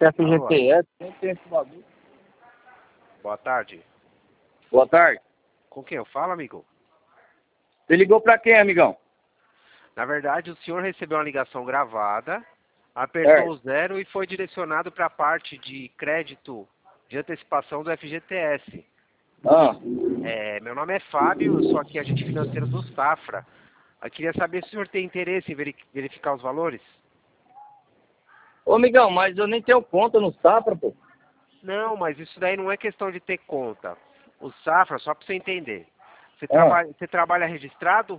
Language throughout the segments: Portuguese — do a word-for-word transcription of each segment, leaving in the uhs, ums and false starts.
esse F G T S, nem tem esse bagulho. Boa tarde. Boa tarde. Com quem eu falo, amigo? Você ligou pra quem, amigão? Na verdade, o senhor recebeu uma ligação gravada, apertou É. o zero e foi direcionado para a parte de crédito de antecipação do F G T S. Ah. É, meu nome é Fábio, eu sou aqui agente financeiro do Safra. Eu queria saber se o senhor tem interesse em veri- verificar os valores. Ô, amigão, mas eu nem tenho conta no Safra, pô. Não, mas isso daí não é questão de ter conta. O Safra, só para você entender, você, Ah. trabalha, você trabalha registrado?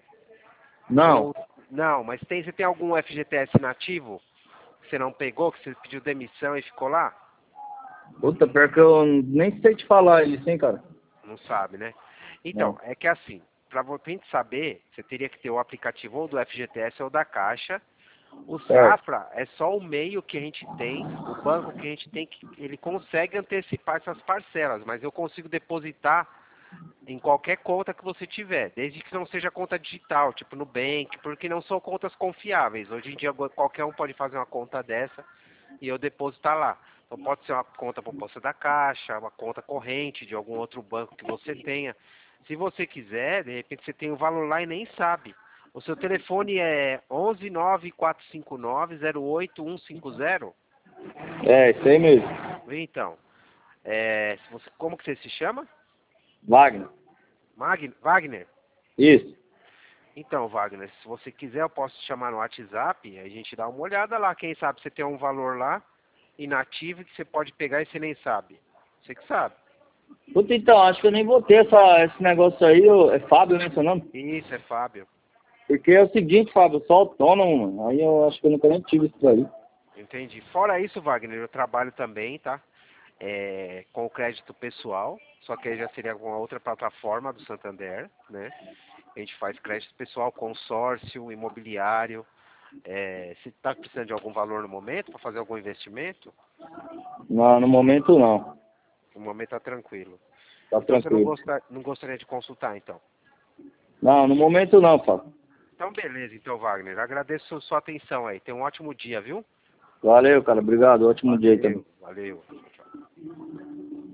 Não. Ou, não, mas tem, você tem algum F G T S nativo que você não pegou, que você pediu demissão e ficou lá? Puta, pior que eu nem sei te falar isso, hein, cara. Não sabe, né? Então, Não. é que assim, para você saber, você teria que ter o aplicativo ou do F G T S ou da Caixa. O Certo. Safra é só o meio que a gente tem, o banco que a gente tem, que ele consegue antecipar essas parcelas, mas eu consigo depositar em qualquer conta que você tiver, desde que não seja conta digital, tipo no Nubank, porque não são contas confiáveis. Hoje em dia qualquer um pode fazer uma conta dessa e eu depositar lá. Então pode ser uma conta poupança da Caixa, uma conta corrente de algum outro banco que você tenha. Se você quiser, de repente você tem o valor lá e nem sabe. O seu telefone é onze nove quatro cinco nove zero oito um cinco zero? É, isso aí mesmo. Então, é, se você, como que você se chama? Wagner. Mag, Wagner? Isso. Então, Wagner, se você quiser, eu posso te chamar no WhatsApp, a gente dá uma olhada lá. Quem sabe você tem um valor lá inativo que você pode pegar e você nem sabe. Você que sabe. Puta, então, acho que eu nem vou ter essa, esse negócio aí. ô, É Fábio, né, seu nome? Isso, é Fábio. Porque é o seguinte, Fábio, eu sou autônomo, mano. Aí eu acho que eu nunca nem tive isso aí. Entendi. Fora isso, Wagner, eu trabalho também, tá? É, com o crédito pessoal, só que aí já seria uma outra plataforma do Santander, né? A gente faz crédito pessoal, consórcio, imobiliário. É, se está precisando de algum valor no momento para fazer algum investimento, Não, no momento não. no momento está tranquilo. Tá Então você não, tranquilo. gostar, não gostaria de consultar, então? Não, no momento não, Fábio. Então beleza, então Wagner, agradeço sua atenção aí. Tenha um ótimo dia, viu? Valeu, cara. Obrigado. Ótimo dia aí também. Valeu, valeu. Tchau, tchau.